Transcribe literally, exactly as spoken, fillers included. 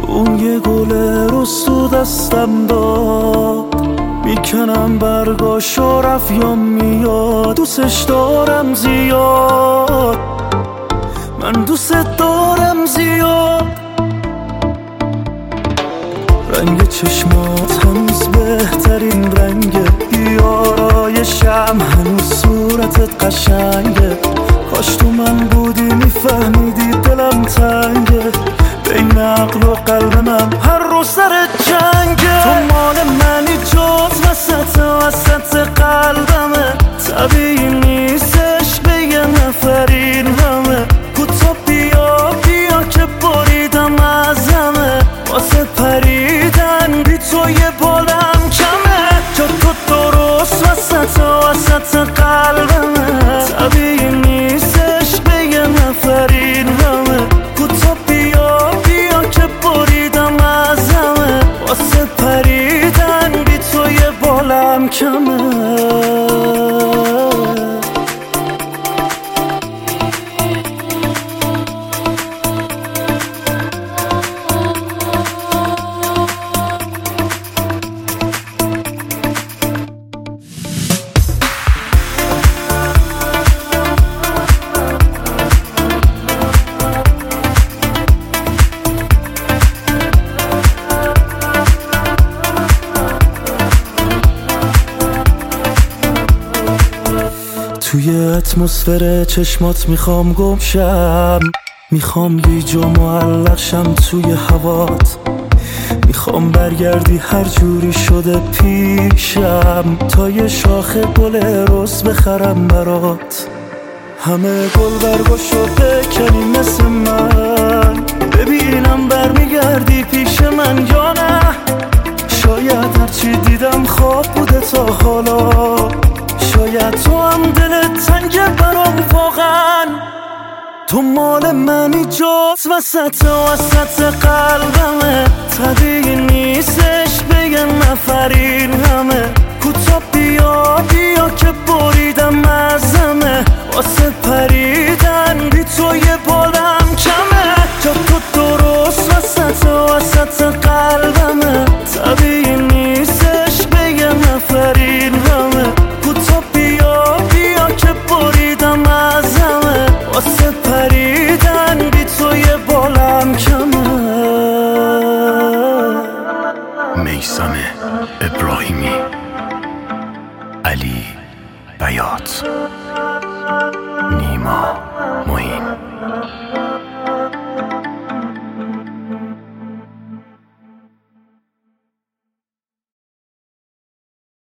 اون یه گل رست تو دستم داد، میکنم برگاشو رفت یا میاد. دوستش دارم زیاد، من دوست دارم زیاد. رنگ چشمات هنوز بهترین رنگه، بیارایشم هنوز صورتت قشنگه. کاش تو من بودی میفهمیدی دلم تنگه، بین عقل و قلب من هر رو سر جنگه. تو مال منی جز وسط وسط قلبمه، طبیعی نیستش به یه نفر این همه. کوتا بیا بیا که بریدم ازمه، واسه پریدن بی تو یه بالم کمه. جا تو درست وسط وسط قلبمه، طبیعی نیستش به یه نفر این همه. کوتا بیا بیا که بریدم ازمه، واسه پریدن بی تو یه بالم کمه. توی اتمسفر چشمات میخوام گم شم، میخوام گیج و معلق شم توی هوات. میخوام برگردی هر جوری شده پیشم، تا یه شاخه گل رز بخرم برات. همه گل برگو شده کنی مثل من، ببینم برمیگردی پیش من یا نه. شاید هرچی دیدم خواب بوده تا حالا، شاید تو هم دلت تنگه برام واقعا. تو مال منی جز وسط وسط قلبمه، طبیعی نیستش به یه نفر این همه. کوتا بیا بیا که بریدم ازمه، واسه پریدن بی تو یه بالم کمه. جا تو درست وسط وسط قلبمه، طبیعی نیستش به یه نفر این همه. کوتا بیا بیا که بریدم ازمه، واسه پریدن بی تو یه بالم کمه. میثمه.